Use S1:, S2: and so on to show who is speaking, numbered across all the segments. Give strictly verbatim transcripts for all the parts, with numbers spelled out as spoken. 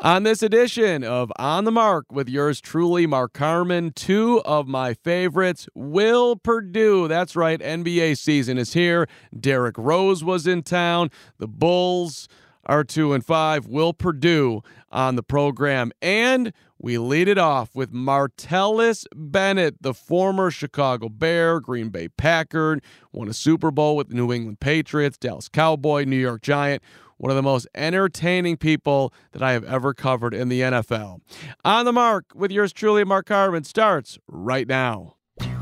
S1: On this edition of On the Mark with yours truly, Mark Carman, two of my favorites, Will Perdue. That's right, N B A season is here. Derrick Rose was in town. The Bulls are two and five. Will Perdue on the program. And we lead it off with Martellus Bennett, the former Chicago Bear, Green Bay Packer, won a Super Bowl with the New England Patriots, Dallas Cowboy, New York Giant. One of the most entertaining people that I have ever covered in the N F L. On the Mark with yours truly, Mark Carman, starts right now.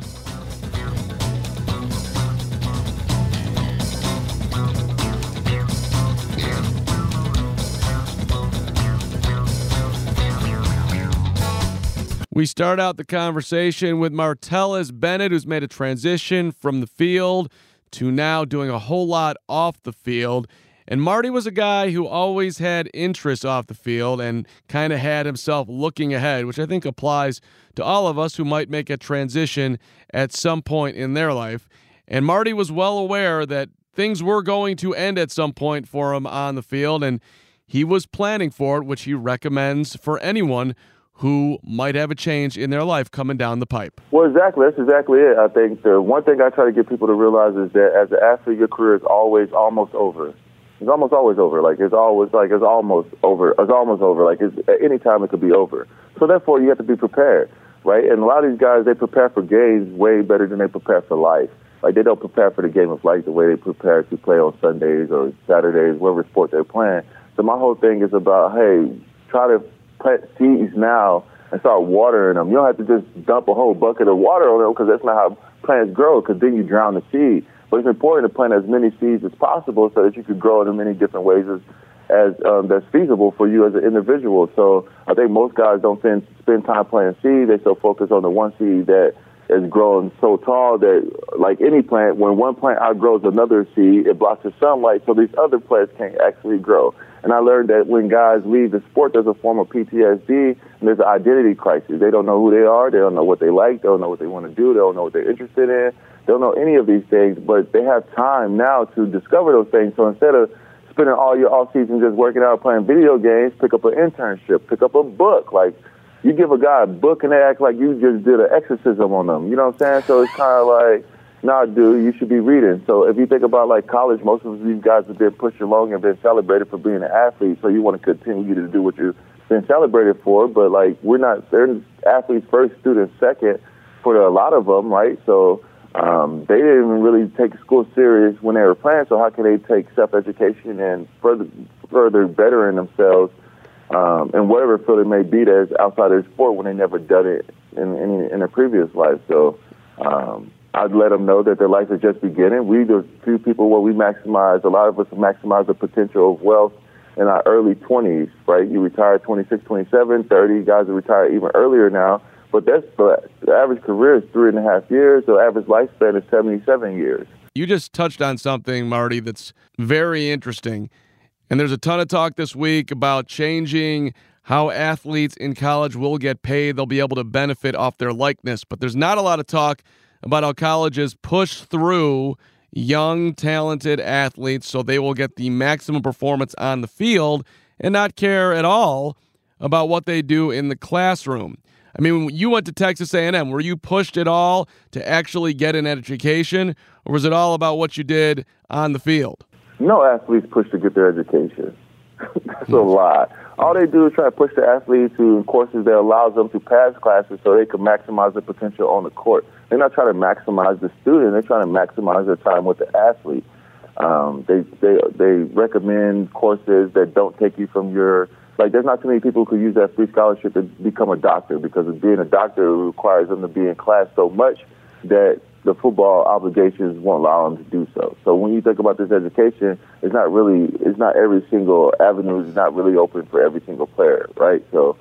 S1: We start out the conversation with Martellus Bennett, who's made a transition from the field to now doing a whole lot off the field. And Marty was a guy who always had interest off the field and kind of had himself looking ahead, which I think applies to all of us who might make a transition at some point in their life. And Marty was well aware that things were going to end at some point for him on the field, and he was planning for it, which he recommends for anyone who might have a change in their life coming down the pipe.
S2: Well, exactly. That's exactly it. I think the one thing I try to get people to realize is that as an athlete, your career is always almost over. It's almost always over. Like it's always like it's almost over. It's almost over. Like it's, at any time it could be over. So therefore, you have to be prepared, right? And a lot of these guys, they prepare for games way better than they prepare for life. Like they don't prepare for the game of life the way they prepare to play on Sundays or Saturdays, whatever sport they're playing. So my whole thing is about, hey, try to plant seeds now and start watering them. You don't have to just dump a whole bucket of water on them because that's not how plants grow, because then you drown the seed. But it's important to plant as many seeds as possible so that you can grow in as many different ways as, as um, that's feasible for you as an individual. So I think most guys don't spend, spend time planting seed. They so focus on the one seed that is growing so tall that, like any plant, when one plant outgrows another seed, it blocks the sunlight so these other plants can't actually grow. And I learned that when guys leave the sport, there's a form of P T S D, and there's an identity crisis. They don't know who they are. They don't know what they like. They don't know what they want to do. They don't know what they're interested in. They don't know any of these things, but they have time now to discover those things. So instead of spending all your off season just working out, playing video games, pick up an internship, pick up a book. Like, you give a guy a book and they act like you just did an exorcism on them. You know what I'm saying? So it's kind of like, nah, dude, you should be reading. So if you think about, like, college, most of these guys have been pushed along and been celebrated for being an athlete, so you want to continue to do what you've been celebrated for. But, like, we're not – they're athletes first, students second for a lot of them, right? So um, they didn't even really take school serious when they were playing, so how can they take self-education and further, further bettering themselves um, in whatever field it may be that's outside of their sport when they never done it in, in, in a previous life? So um, – I'd let them know that their life is just beginning. We, the few people where we maximize, a lot of us maximize the potential of wealth in our early twenties, right? You retire at twenty-six, twenty-seven, thirty. Guys are retired even earlier now. But that's the, the average career is three and a half years. The average lifespan is seventy-seven years.
S1: You just touched on something, Marty, that's very interesting. And there's a ton of talk this week about changing how athletes in college will get paid. They'll be able to benefit off their likeness. But there's not a lot of talk about how colleges push through young, talented athletes so they will get the maximum performance on the field and not care at all about what they do in the classroom. I mean, when you went to Texas A and M, were you pushed at all to actually get an education, or was it all about what you did on the field?
S2: No athletes push to get their education. That's a lie. All they do is try to push the athletes to courses that allows them to pass classes so they can maximize their potential on the court. They're not trying to maximize the student. They're trying to maximize their time with the athlete. Um, they, they they recommend courses that don't take you from your, like, there's not too many people who could use that free scholarship to become a doctor, because of being a doctor requires them to be in class so much that the football obligations won't allow them to do so. So when you think about this education, it's not really, it's not every single avenue is not really open for every single player, right? So,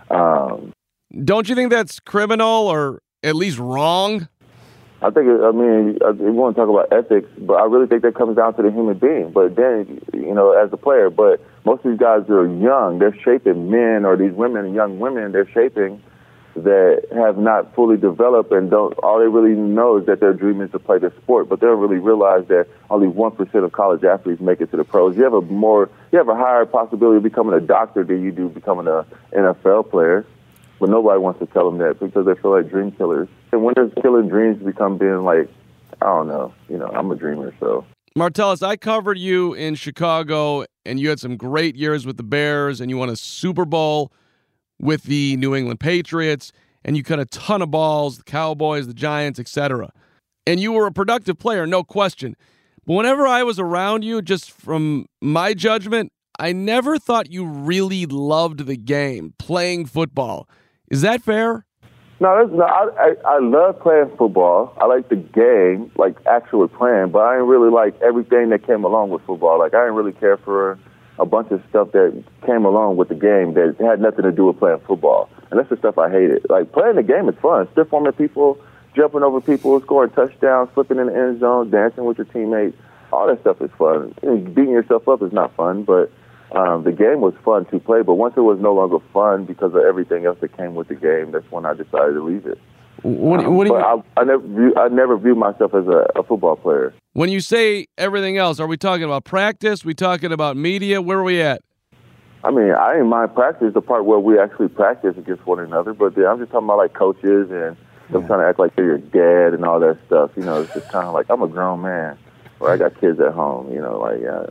S2: um,
S1: don't you think that's criminal or at least wrong?
S2: I think, I mean, we want to talk about ethics, but I really think that comes down to the human being. But then, you know, as a player, but most of these guys are young. They're shaping men, or these women, young women, they're shaping that have not fully developed and don't, all they really know is that their dream is to play the sport, but they don't really realize that only one percent of college athletes make it to the pros. You have a more, you have a higher possibility of becoming a doctor than you do becoming a N F L player, but nobody wants to tell them that because they feel like dream killers. And when they're killing dreams become being like, I don't know, you know, I'm a dreamer, so.
S1: Martellus, I covered you in Chicago, and you had some great years with the Bears, and you won a Super Bowl with the New England Patriots, and you cut a ton of balls, the Cowboys, the Giants, et cetera. And you were a productive player, no question. But whenever I was around you, just from my judgment, I never thought you really loved the game, playing football. Is that fair?
S2: No, that's no. I, I I love playing football. I like the game, like actually playing, but I didn't really like everything that came along with football. Like I didn't really care for a bunch of stuff that came along with the game that had nothing to do with playing football. And that's the stuff I hated. Like, playing the game is fun. Stiff-arming people, jumping over people, scoring touchdowns, flipping in the end zone, dancing with your teammates. All that stuff is fun. And beating yourself up is not fun, but um, the game was fun to play. But once it was no longer fun because of everything else that came with the game, that's when I decided to leave it.
S1: What, what do you,
S2: um, I, I never view, I never viewed myself as a, a football player.
S1: When you say everything else, are we talking about practice? We talking about media? Where are we at?
S2: I mean, I didn't mind practice, the part where we actually practice against one another, but I'm just talking about like coaches and them yeah. trying to act like they're your dad and all that stuff. You know, it's just kind of like, I'm a grown man, or I got kids at home. You know, like, uh,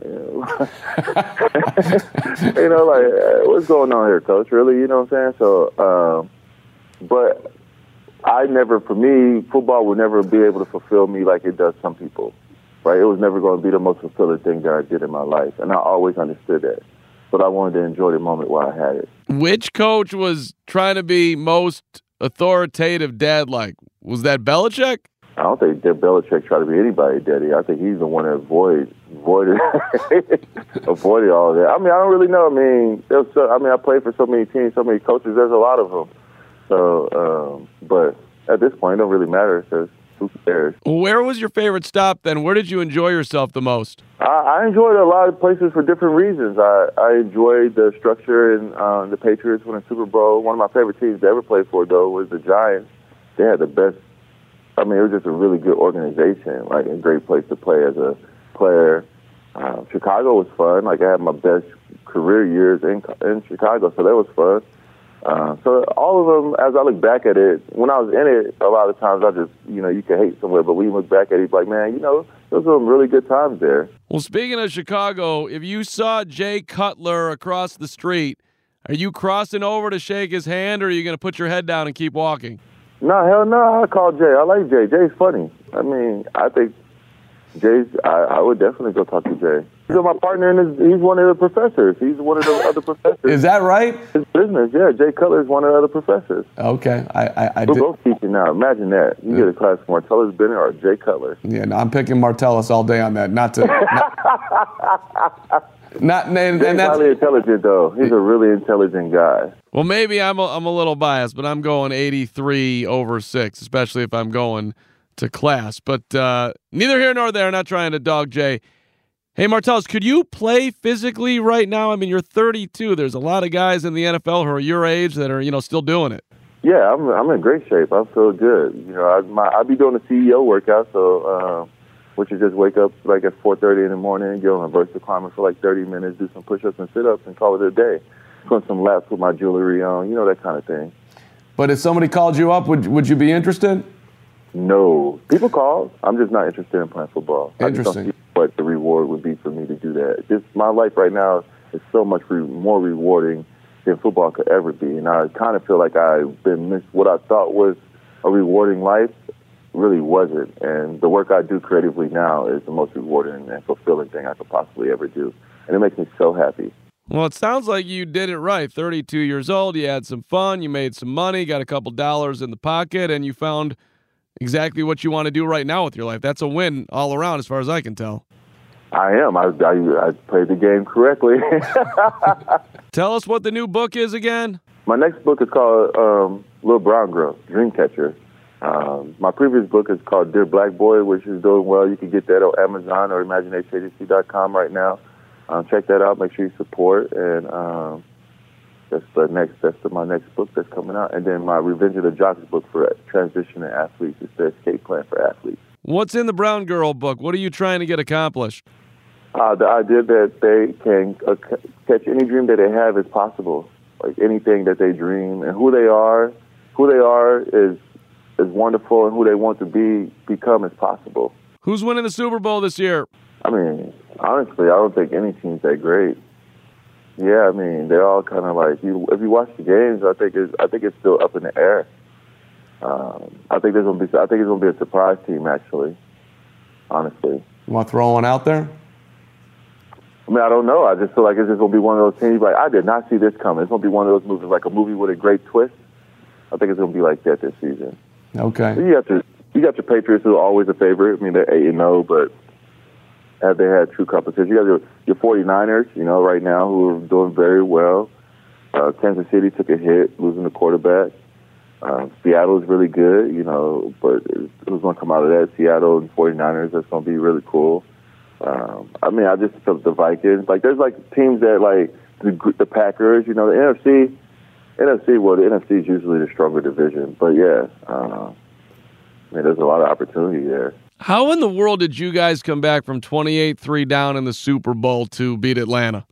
S2: you know, you know, like, uh, what's going on here, coach? Really, you know what I'm saying? So, um, but. I never, for me, football would never be able to fulfill me like it does some people, right? It was never going to be the most fulfilling thing that I did in my life, and I always understood that. But I wanted to enjoy the moment while I had it.
S1: Which coach was trying to be most authoritative dad-like? Was that Belichick?
S2: I don't think that Belichick tried to be anybody daddy. I think he's the one that avoided, avoided, avoided all that. I mean, I don't really know. I mean, there's so, I mean, I played for so many teams, so many coaches. There's a lot of them. So, um, but at this point, it don't really matter because who cares?
S1: Where was your favorite stop then? Where did you enjoy yourself the most?
S2: I, I enjoyed a lot of places for different reasons. I, I enjoyed the structure and uh, the Patriots winning Super Bowl. One of my favorite teams to ever play for, though, was the Giants. They had the best. I mean, it was just a really good organization, like a great place to play as a player. Uh, Chicago was fun. Like I had my best career years in in Chicago, so that was fun. Uh, so all of them, as I look back at it, when I was in it, a lot of times I just, you know, you can hate somewhere, but when you look back at it, it's like, man, you know, those were some really good times there.
S1: Well, speaking of Chicago, if you saw Jay Cutler across the street, are you crossing over to shake his hand, or are you going to put your head down and keep walking?
S2: No, hell no, I call Jay. I like Jay. Jay's funny. I mean, I think Jay's, I, I would definitely go talk to Jay. He's my partner, and he's one of the professors. He's one of the other professors.
S1: Is that right?
S2: His business, yeah. Jay Cutler is one of the other professors.
S1: Okay. I, I, I
S2: We're
S1: did.
S2: both teaching now. Imagine that. You yeah. get a class from Martellus Bennett or Jay Cutler.
S1: Yeah, no, I'm picking Martellus all day on that. Not to... Not, not and, and
S2: He's
S1: that's
S2: highly intelligent, though. He's a really intelligent guy.
S1: Well, maybe I'm a, I'm a little biased, but I'm going eighty-three over six, especially if I'm going to class. But uh, neither here nor there. Not trying to dog Jay. Hey, Martellus, could you play physically right now? I mean, you're thirty-two. There's a lot of guys in the N F L who are your age that are, you know, still doing it.
S2: Yeah, I'm I'm in great shape. I feel good. You know, I my I be doing a C E O workout, so uh, which is just wake up like at four thirty in the morning, get on a vertical climber for like thirty minutes, do some push-ups and sit-ups, and call it a day. Swim some laps with my jewelry on, you know, that kind of thing.
S1: But if somebody called you up, would would you be interested?
S2: No, people call. I'm just not interested in playing football.
S1: Interesting.
S2: I just don't see what the reward would be for me to do that. Just my life right now is so much re- more rewarding than football could ever be, and I kind of feel like I've been missed. What I thought was a rewarding life really wasn't, and the work I do creatively now is the most rewarding and fulfilling thing I could possibly ever do, and it makes me so happy.
S1: Well, it sounds like you did it right. thirty-two years old, you had some fun, you made some money, got a couple dollars in the pocket, and you found exactly what you want to do right now with your life. That's a win all around as far as I can tell.
S2: I am. I, I, I played the game correctly.
S1: Tell us what the new book is again.
S2: My next book is called um, Little Brown Girl, Dreamcatcher. Um, my previous book is called Dear Black Boy, which is doing well. You can get that on Amazon or imagination agency dot com right now. Um, check that out. Make sure you support. And um, That's the next. That's the, my next book that's coming out, and then my Revenge of the Jocks book for transitioning athletes. It's the escape plan for athletes.
S1: What's in the Brown Girl book? What are you trying to get accomplished?
S2: Uh, the idea that they can uh, catch any dream that they have is possible. Like anything that they dream, and who they are, who they are is is wonderful, and who they want to be become is possible.
S1: Who's winning the Super Bowl this year?
S2: I mean, honestly, I don't think any team's that great. Yeah, I mean, they're all kind of like you. If you watch the games, I think it's I think it's still up in the air. Um, I think there's gonna be I think it's gonna be a surprise team, actually. Honestly,
S1: you want to throw one out there?
S2: I mean, I don't know. I just feel like it's just gonna be one of those teams. Like I did not see this coming. It's gonna be one of those movies, like a movie with a great twist. I think it's gonna be like that this season.
S1: Okay.
S2: You got your you got your Patriots, who are always a favorite. I mean, they're eight and zero, but have they had true competition? You got your, your 49ers, you know, right now, who are doing very well. Uh, Kansas City took a hit, losing the quarterback. Uh, Seattle is really good, you know, but who's going to come out of that? Seattle and 49ers, that's going to be really cool. Um, I mean, I just feel the Vikings. Like, there's, like, teams that, like, the, the Packers, you know, the N F C, N F C, well, the N F C is usually the stronger division. But, yeah, uh, I mean, there's a lot of opportunity there.
S1: How in the world did you guys come back from twenty-eight three down in the Super Bowl to beat Atlanta?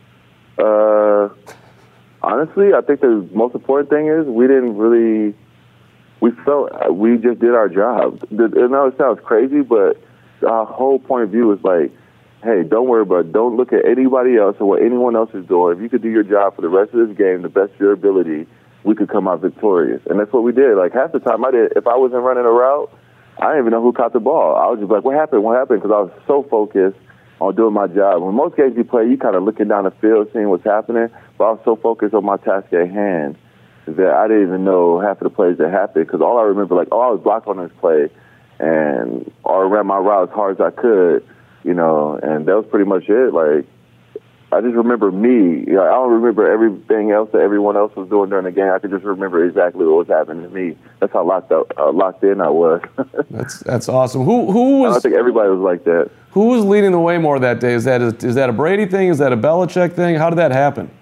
S2: Uh, honestly, I think the most important thing is we didn't really, we felt, we just did our job. I know it sounds crazy, but our whole point of view is like, hey, don't worry about it. Don't look at anybody else or what anyone else is doing. If you could do your job for the rest of this game, the best of your ability, we could come out victorious. And that's what we did. Like half the time I did, if I wasn't running a route, I didn't even know who caught the ball. I was just like, what happened? What happened? Because I was so focused on doing my job. When most games you play, you kind of looking down the field, seeing what's happening. But I was so focused on my task at hand that I didn't even know half of the plays that happened. Because all I remember, like, oh, I was blocked on this play, and or ran my route as hard as I could, you know. And that was pretty much it. Like, I just remember me. You know, I don't remember everything else that everyone else was doing during the game. I could just remember exactly what was happening to me. That's how locked up, uh, locked in I was.
S1: that's that's awesome. Who who was?
S2: I think everybody was like that.
S1: Who was leading the way more that day? Is that a, is that a Brady thing? Is that a Belichick thing? How did that happen?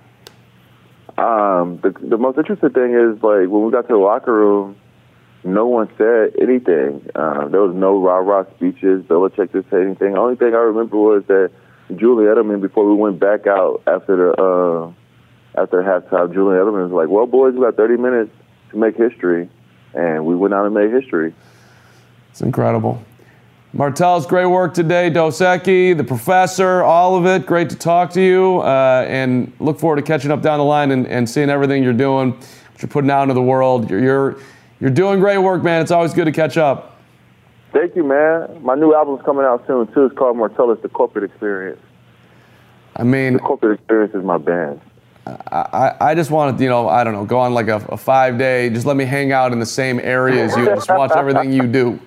S2: Um, the the most interesting thing is like when we got to the locker room, no one said anything. Uh, there was no rah rah speeches. Belichick didn't say anything. The only thing I remember was that Julian Edelman, before we went back out after the uh, after halftime, Julian Edelman was like, well, boys, we got thirty minutes to make history. And we went out and made history.
S1: It's incredible. Martellus, great work today. Dos Equis, the professor, all of it. Great to talk to you. Uh, and look forward to catching up down the line and, and seeing everything you're doing, what you're putting out into the world. You're, you're, you're doing great work, man. It's always good to catch up.
S2: Thank you, man. My new album's coming out soon, too. It's called Martellus, The Corporate Experience.
S1: I mean,
S2: The Corporate Experience is my band.
S1: I, I just want to, you know, I don't know, go on like a, a five-day, just let me hang out in the same area as you, just watch everything you do.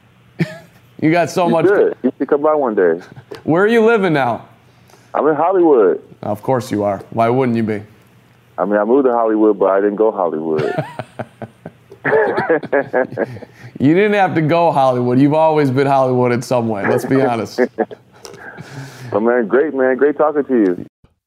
S1: You got so
S2: you
S1: much.
S2: Should. You should come by one day.
S1: Where are you living now?
S2: I'm in Hollywood.
S1: Of course you are. Why wouldn't you be?
S2: I mean, I moved to Hollywood, but I didn't go Hollywood.
S1: You didn't have to go Hollywood. You've always been Hollywood in some way. Let's be honest.
S2: Well, man, great, man. Great talking to you.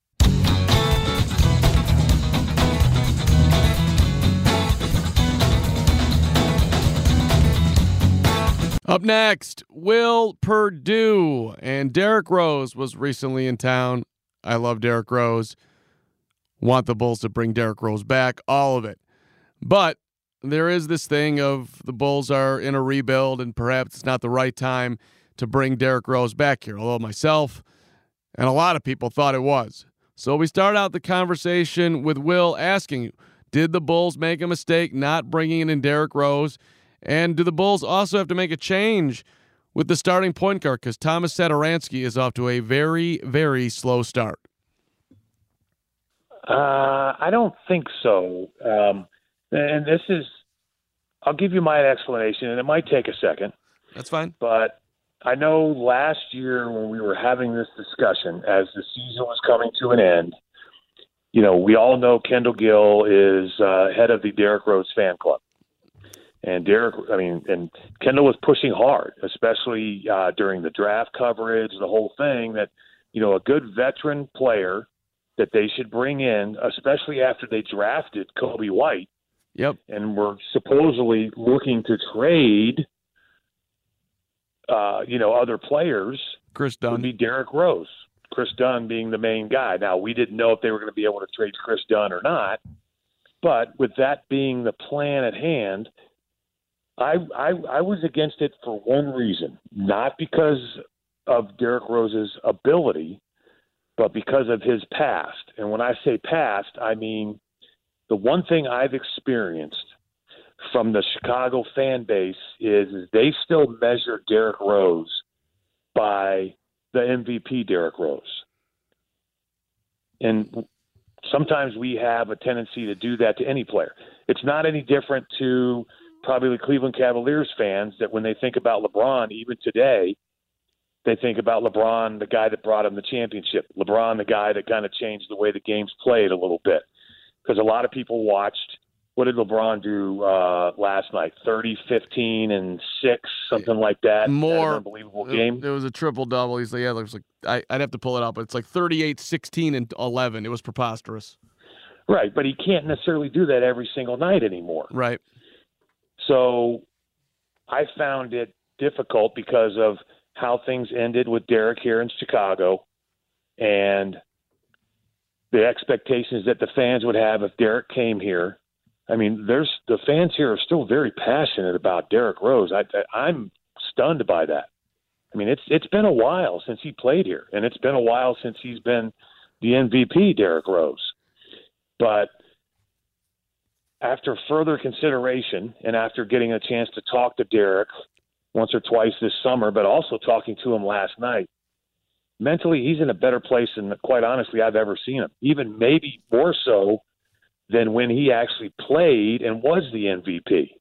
S1: Up next, Will Perdue. And Derrick Rose was recently in town. I love Derrick Rose. Want the Bulls to bring Derrick Rose back. All of it. But there is this thing of the Bulls are in a rebuild and perhaps it's not the right time to bring Derrick Rose back here. Although myself and a lot of people thought it was. So we start out the conversation with Will asking, did the Bulls make a mistake not bringing in Derrick Rose? And do the Bulls also have to make a change with the starting point guard? Because Thomas Satoransky is off to a very, very slow start.
S3: Uh, I don't think so. Um, and this is, I'll give you my explanation, and it might take a second.
S1: That's fine.
S3: But I know last year when we were having this discussion, as the season was coming to an end, you know, we all know Kendall Gill is uh, head of the Derrick Rose fan club. And Derrick, I mean, and Kendall was pushing hard, especially uh, during the draft coverage, the whole thing, that, you know, a good veteran player that they should bring in, especially after they drafted Kobe White.
S1: Yep.
S3: And were supposedly looking to trade, uh, you know, other players.
S1: Chris Dunn.
S3: Would be Derrick Rose. Chris Dunn being the main guy. Now, we didn't know if they were going to be able to trade Chris Dunn or not, but with that being the plan at hand, I, I, I was against it for one reason, not because of Derrick Rose's ability, but because of his past. And when I say past, I mean the one thing I've experienced from the Chicago fan base is, is they still measure Derrick Rose by the M V P Derrick Rose. And sometimes we have a tendency to do that to any player. It's not any different to probably the Cleveland Cavaliers fans that when they think about LeBron, even today, they think about LeBron, the guy that brought him the championship. LeBron, the guy that kind of changed the way the game's played a little bit. Because a lot of people watched, what did LeBron do uh, last night? thirty, fifteen, and six, something like that.
S1: More.
S3: That unbelievable game.
S1: It was a triple-double. He's like, yeah, it was like, I, I'd have to pull it up, but it's like thirty-eight, sixteen, and eleven. It was preposterous.
S3: Right, but he can't necessarily do that every single night anymore.
S1: Right.
S3: So I found it difficult because of how things ended with Derrick here in Chicago and the expectations that the fans would have if Derrick came here. I mean, there's the fans here are still very passionate about Derrick Rose. I, I, I'm stunned by that. I mean, it's it's been a while since he played here, and it's been a while since he's been the M V P, Derrick Rose. But after further consideration and after getting a chance to talk to Derrick once or twice this summer, but also talking to him last night, mentally he's in a better place than, quite honestly, I've ever seen him, even maybe more so than when he actually played and was the M V P.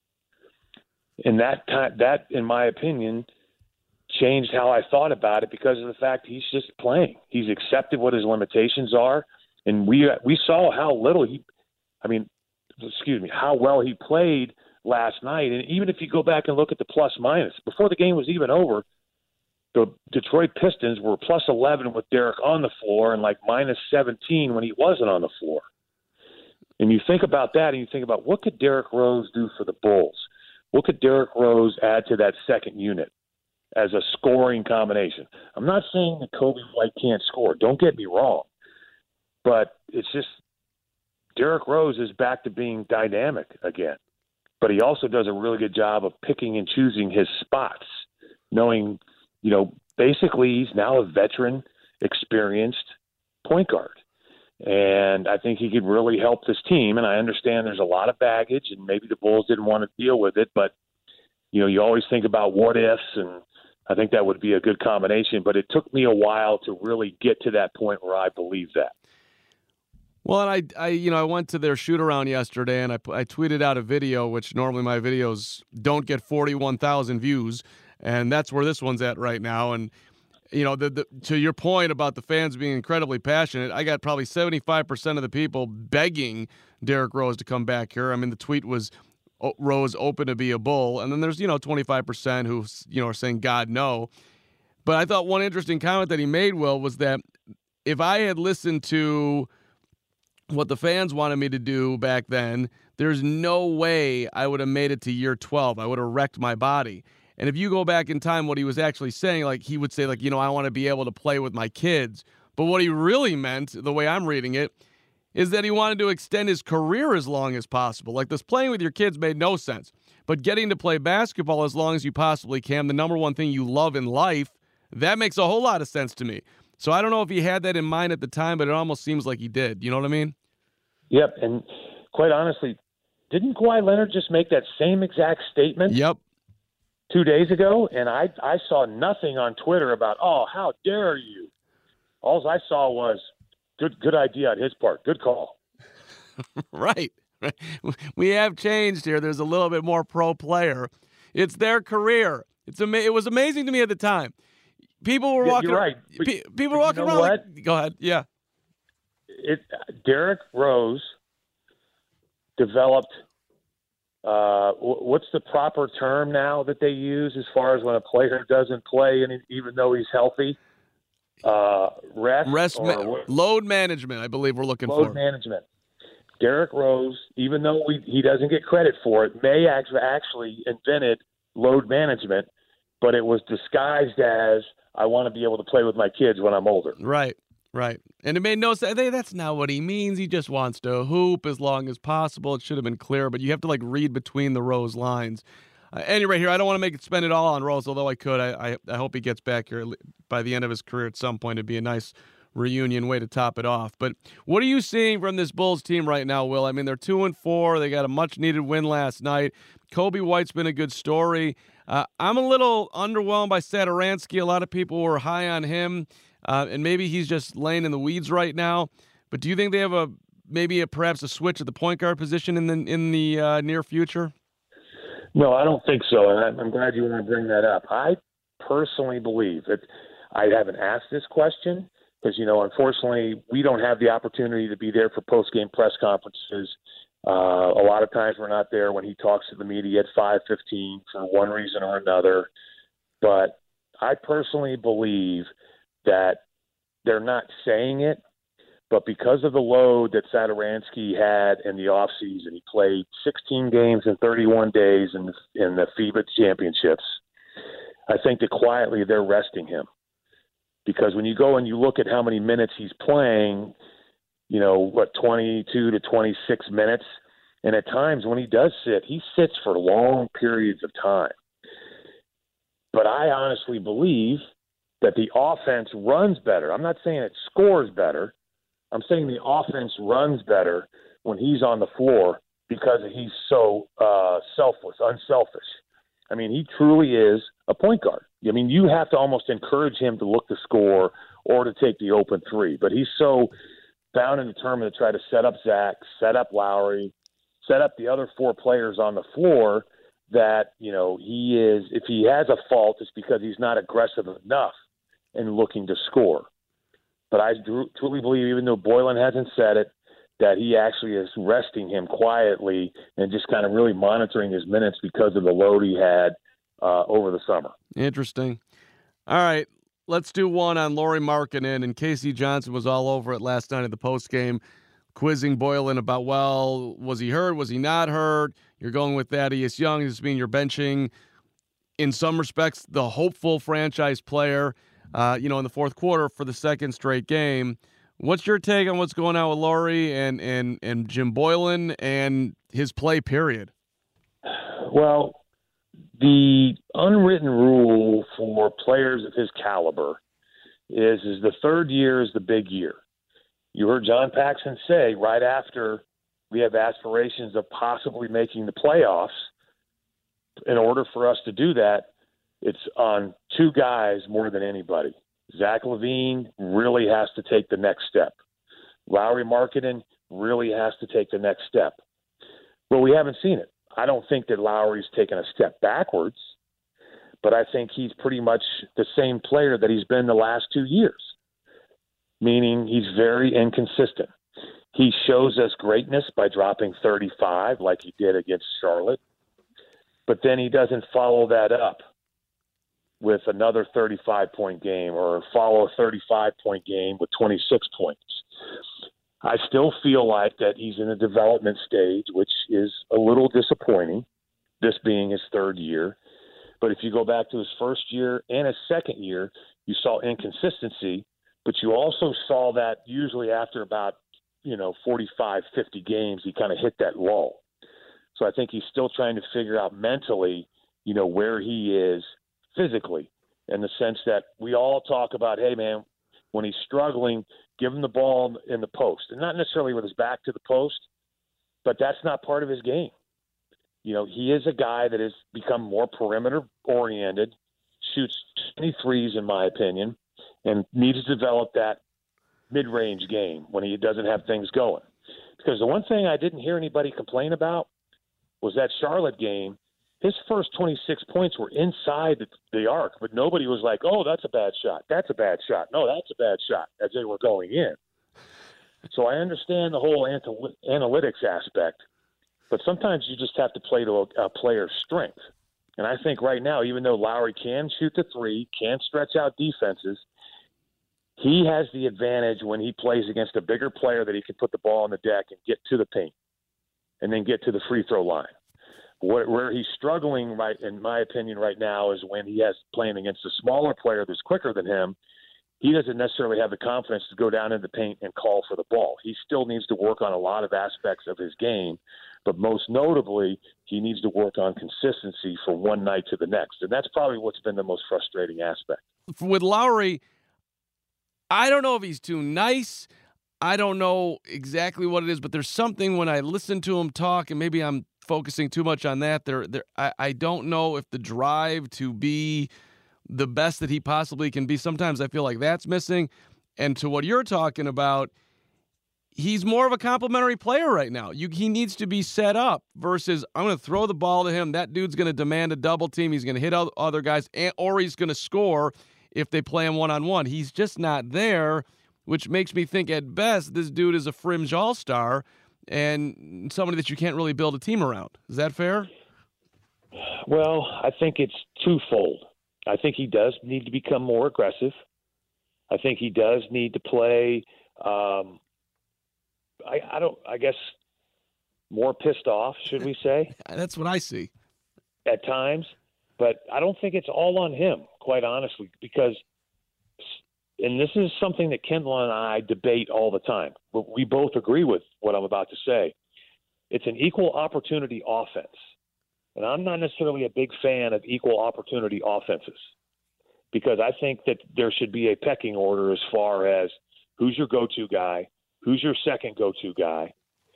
S3: And that, that in my opinion, changed how I thought about it because of the fact he's just playing. He's accepted what his limitations are, and we we saw how little he – I mean, excuse me, how well he played last night. And even if you go back and look at the plus-minus, before the game was even over, the Detroit Pistons were plus eleven with Derrick on the floor and like minus seventeen when he wasn't on the floor. And you think about that and you think about what could Derrick Rose do for the Bulls? What could Derrick Rose add to that second unit as a scoring combination? I'm not saying that Kobe White can't score. Don't get me wrong. But it's just Derrick Rose is back to being dynamic again. But he also does a really good job of picking and choosing his spots, knowing, you know, basically he's now a veteran, experienced point guard. And I think he could really help this team. And I understand there's a lot of baggage, and maybe the Bulls didn't want to deal with it. But, you know, you always think about what ifs, and I think that would be a good combination. But it took me a while to really get to that point where I believe that.
S1: Well, and I, I, you know, I went to their shoot-around yesterday, and I, I tweeted out a video, which normally my videos don't get forty-one thousand views, and that's where this one's at right now. And, you know, the, the, to your point about the fans being incredibly passionate, I got probably seventy-five percent of the people begging Derrick Rose to come back here. I mean, the tweet was Rose open to be a Bull, and then there's, you know, twenty-five percent who, you know, are saying God no. But I thought one interesting comment that he made, Will, was that if I had listened to what the fans wanted me to do back then, there's no way I would have made it to year twelve. I would have wrecked my body. And if you go back in time, what he was actually saying, like he would say, like, you know, I want to be able to play with my kids. But what he really meant, the way I'm reading it, is that he wanted to extend his career as long as possible. Like, this playing with your kids made no sense. But getting to play basketball as long as you possibly can, the number one thing you love in life, that makes a whole lot of sense to me. So I don't know if he had that in mind at the time, but it almost seems like he did. You know what I mean?
S3: Yep, and quite honestly, didn't Kawhi Leonard just make that same exact statement?
S1: Yep.
S3: Two days ago, and I I saw nothing on Twitter about, oh, how dare you? All I saw was good good idea on his part. Good call.
S1: Right. We have changed here. There's a little bit more pro player. It's their career. It's ama- It was amazing to me at the time. People were
S3: yeah,
S1: walking.
S3: You're right. But,
S1: pe- people were walking
S3: you know
S1: around.
S3: what?
S1: Like, go ahead. Yeah.
S3: It Derrick Rose developed. Uh, what's the proper term now that they use as far as when a player doesn't play, and even though he's healthy? uh, rest,
S1: rest
S3: or
S1: ma- load management, I believe we're looking
S3: load
S1: for.
S3: management. Derrick Rose, even though we, he doesn't get credit for it, may actually actually invented load management, but it was disguised as I want to be able to play with my kids when I'm older.
S1: Right, right. And it made no sense. That's not what he means. He just wants to hoop as long as possible. It should have been clear, but you have to like read between the Rose lines. Uh, any rate here, I don't want to make it spend it all on Rose, although I could. I, I I hope he gets back here by the end of his career at some point. It'd be a nice reunion way to top it off. But what are you seeing from this Bulls team right now, Will? I mean, they're two and four. They got a much-needed win last night. Kobe White's been a good story. Uh, I'm a little underwhelmed by Satoransky. A lot of people were high on him, uh, and maybe he's just laying in the weeds right now. But do you think they have a maybe a, perhaps a switch at the point guard position in the in the uh, near future?
S3: No, I don't think so, and I'm glad you want to bring that up. I personally believe that I haven't asked this question because, you know, unfortunately, we don't have the opportunity to be there for post-game press conferences. Uh, a lot of times we're not there when he talks to the media at five fifteen for one reason or another. But I personally believe that they're not saying it, but because of the load that Satoransky had in the offseason, he played sixteen games in thirty-one days in the, in the FIBA championships. I think that quietly they're resting him. Because when you go and you look at how many minutes he's playing, you know, what, twenty-two to twenty-six minutes, and at times when he does sit, he sits for long periods of time. But I honestly believe that the offense runs better. I'm not saying it scores better. I'm saying the offense runs better when he's on the floor because he's so uh, selfless, unselfish. I mean, he truly is a point guard. I mean, you have to almost encourage him to look to score or to take the open three. But he's so bound and determined to try to set up Zach, set up Lowry, set up the other four players on the floor that, you know, he is, if he has a fault, it's because he's not aggressive enough in looking to score. But I do, truly believe, even though Boylen hasn't said it, that he actually is resting him quietly and just kind of really monitoring his minutes because of the load he had uh, over the summer.
S1: Interesting. All right, let's do one on Lauri Markkanen. And Casey Johnson was all over it last night at the postgame, quizzing Boylen about, well, was he hurt? Was he not hurt? You're going with Thaddeus Young. This means you're benching, in some respects, the hopeful franchise player, uh, you know, in the fourth quarter for the second straight game. What's your take on what's going on with Lauri and, and, and Jim Boylen and his play, period?
S3: Well, the unwritten rule for players of his caliber is, is the third year is the big year. You heard John Paxson say right after we have aspirations of possibly making the playoffs, in order for us to do that, it's on two guys more than anybody. Zach LaVine really has to take the next step. Lauri Markkanen really has to take the next step. Well, we haven't seen it. I don't think that Lowry's taken a step backwards, but I think he's pretty much the same player that he's been the last two years, meaning he's very inconsistent. He shows us greatness by dropping thirty-five like he did against Charlotte, but then he doesn't follow that up with another thirty-five-point game or follow a thirty-five-point game with twenty-six points. I still feel like that he's in a development stage, which is a little disappointing, this being his third year. But if you go back to his first year and his second year, you saw inconsistency, but you also saw that usually after about, you know, forty-five, fifty games, he kind of hit that lull. So I think he's still trying to figure out mentally, you know, where he is physically, in the sense that we all talk about, hey, man, when he's struggling, give him the ball in the post. And not necessarily with his back to the post, but that's not part of his game. You know, he is a guy that has become more perimeter-oriented, shoots twenty threes, in my opinion, and needs to develop that mid-range game when he doesn't have things going. Because the one thing I didn't hear anybody complain about was that Charlotte game. His first twenty-six points were inside the, the arc, but nobody was like, oh, that's a bad shot. That's a bad shot. No, that's a bad shot, as they were going in. So I understand the whole anal- analytics aspect, but sometimes you just have to play to a, a player's strength. And I think right now, even though Lowry can shoot the three, can stretch out defenses, he has the advantage when he plays against a bigger player that he can put the ball on the deck and get to the paint and then get to the free throw line. Where, where he's struggling, right, in my opinion, right now is when he has playing against a smaller player that's quicker than him. He doesn't necessarily have the confidence to go down in the paint and call for the ball. He still needs to work on a lot of aspects of his game, but most notably, he needs to work on consistency from one night to the next. And that's probably what's been the most frustrating aspect.
S1: With Lowry, I don't know if he's too nice. I don't know exactly what it is, but there's something when I listen to him talk, and maybe I'm focusing too much on that. There, there. I, I don't know if the drive to be the best that he possibly can be. Sometimes I feel like that's missing. And to what you're talking about, he's more of a complimentary player right now. You, he needs to be set up versus I'm going to throw the ball to him. That dude's going to demand a double team. He's going to hit other guys, and, or he's going to score if they play him one-on-one. He's just not there, which makes me think at best this dude is a fringe all-star and somebody that you can't really build a team around. Is that fair?
S3: Well, I think it's twofold. I think he does need to become more aggressive. I think he does need to play, um, I, I don't, I guess, more pissed off, should we say?
S1: That's what I see.
S3: At times. But I don't think it's all on him, quite honestly, because, and this is something that Kendall and I debate all the time, but we both agree with what I'm about to say. It's an equal opportunity offense. And I'm not necessarily a big fan of equal opportunity offenses because I think that there should be a pecking order as far as who's your go-to guy, who's your second go-to guy,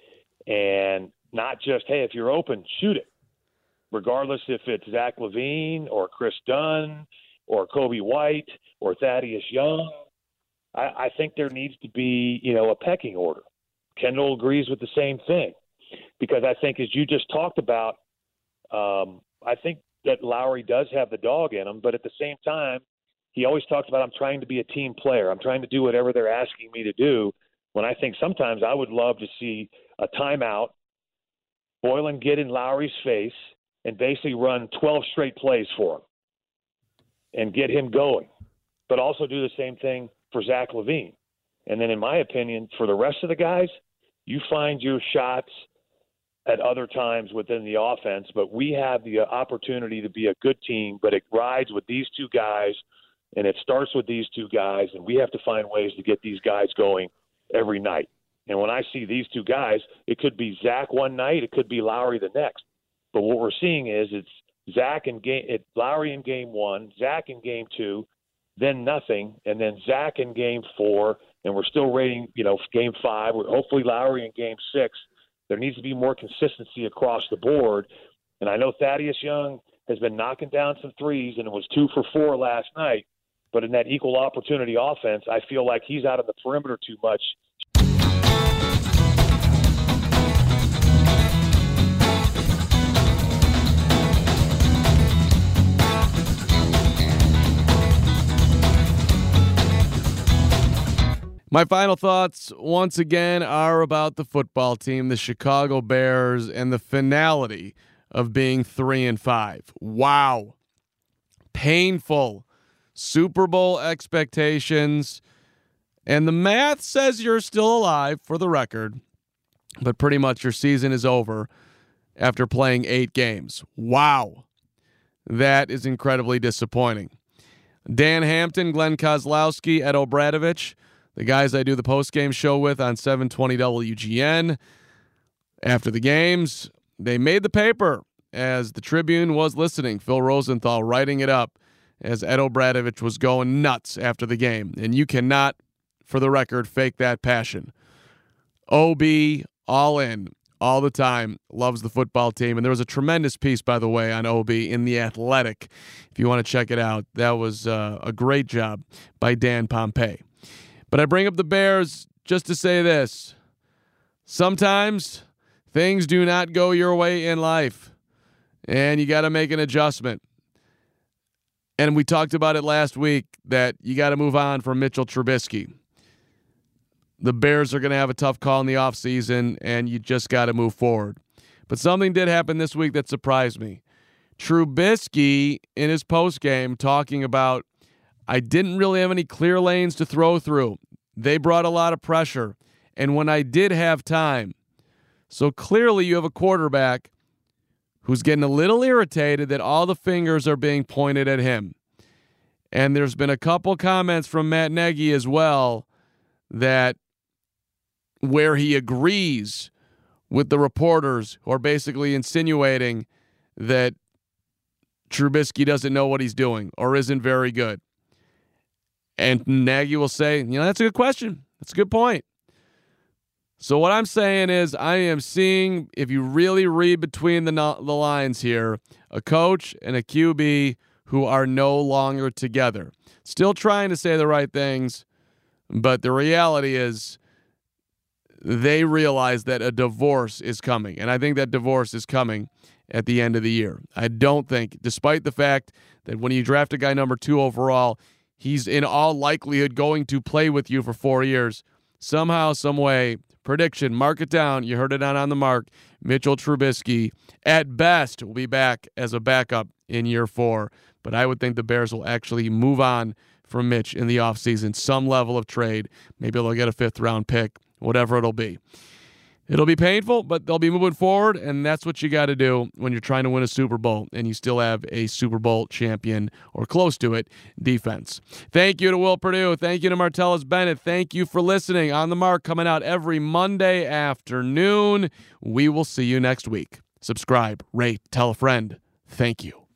S3: and not just, hey, if you're open, shoot it, regardless if it's Zach LaVine or Chris Dunn or Kobe White or Thaddeus Young. I, I think there needs to be, you know, a pecking order. Kendall agrees with the same thing because I think, as you just talked about, Um, I think that Lowry does have the dog in him, but at the same time, he always talks about, I'm trying to be a team player. I'm trying to do whatever they're asking me to do, when I think sometimes I would love to see a timeout, Boylen get in Lowry's face and basically run twelve straight plays for him and get him going, but also do the same thing for Zach LaVine. And then in my opinion, for the rest of the guys, you find your shots at other times within the offense, but we have the opportunity to be a good team, but it rides with these two guys, and it starts with these two guys, and we have to find ways to get these guys going every night. And when I see these two guys, it could be Zach one night, it could be Lowry the next. But what we're seeing is it's Zach in game, it, Lowry in game one, Zach in game two, then nothing, and then Zach in game four, and we're still rating, you know, game five, hopefully Lowry in game six. There needs to be more consistency across the board. And I know Thaddeus Young has been knocking down some threes, and it was two for four last night. But in that equal opportunity offense, I feel like he's out of the perimeter too much.
S1: My final thoughts, once again, are about the football team, the Chicago Bears, and the finality of being three and five. Wow. Painful. Super Bowl expectations. And the math says you're still alive, for the record, but pretty much your season is over after playing eight games. Wow. That is incredibly disappointing. Dan Hampton, Glenn Kozlowski, Ed O'Bradovich, the guys I do the post-game show with on seven twenty W G N. After the games, they made the paper as the Tribune was listening. Phil Rosenthal writing it up as Ed O'Bradovich was going nuts after the game. And you cannot, for the record, fake that passion. O B, all in, all the time, loves the football team. And there was a tremendous piece, by the way, on O B in The Athletic. If you want to check it out, that was uh, a great job by Dan Pompei. But I bring up the Bears just to say this. Sometimes things do not go your way in life, and you got to make an adjustment. And we talked about it last week that you got to move on from Mitchell Trubisky. The Bears are going to have a tough call in the offseason, and you just got to move forward. But something did happen this week that surprised me. Trubisky, in his postgame, talking about, I didn't really have any clear lanes to throw through. They brought a lot of pressure. And when I did have time, so clearly you have a quarterback who's getting a little irritated that all the fingers are being pointed at him. And there's been a couple comments from Matt Nagy as well that where he agrees with the reporters who are basically insinuating that Trubisky doesn't know what he's doing or isn't very good. And Nagy will say, you know, that's a good question. That's a good point. So what I'm saying is I am seeing, if you really read between the, no- the lines here, a coach and a Q B who are no longer together. Still trying to say the right things, but the reality is they realize that a divorce is coming. And I think that divorce is coming at the end of the year. I don't think, despite the fact that when you draft a guy number two overall, he's in all likelihood going to play with you for four years. Somehow, some way, prediction, mark it down. You heard it on On the Mark. Mitchell Trubisky, at best, will be back as a backup in year four. But I would think the Bears will actually move on from Mitch in the offseason, some level of trade. Maybe they'll get a fifth-round pick, whatever it'll be. It'll be painful, but they'll be moving forward, and that's what you got to do when you're trying to win a Super Bowl and you still have a Super Bowl champion or close to it defense. Thank you to Will Perdue. Thank you to Martellus Bennett. Thank you for listening. On the Mark coming out every Monday afternoon. We will see you next week. Subscribe, rate, tell a friend. Thank you.